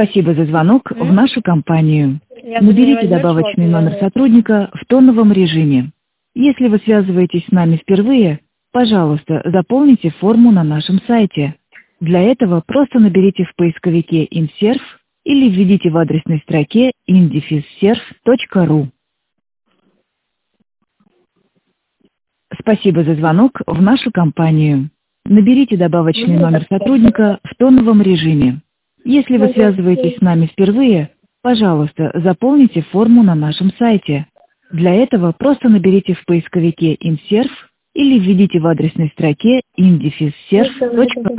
Спасибо за звонок в нашу компанию. Я Наберите не добавочный возьму номер слово. сотрудника в тоновом режиме. Если вы связываетесь с нами впервые, пожалуйста, заполните форму на нашем сайте. Для этого просто наберите в поисковике InServ или введите в адресной строке indefisserv.ru. Спасибо за звонок в нашу компанию. Наберите добавочный номер сотрудника в тоновом режиме. Если вы связываетесь с нами впервые, пожалуйста, заполните форму на нашем сайте. Для этого просто наберите в поисковике InServ или введите в адресной строке indefisserv.ru.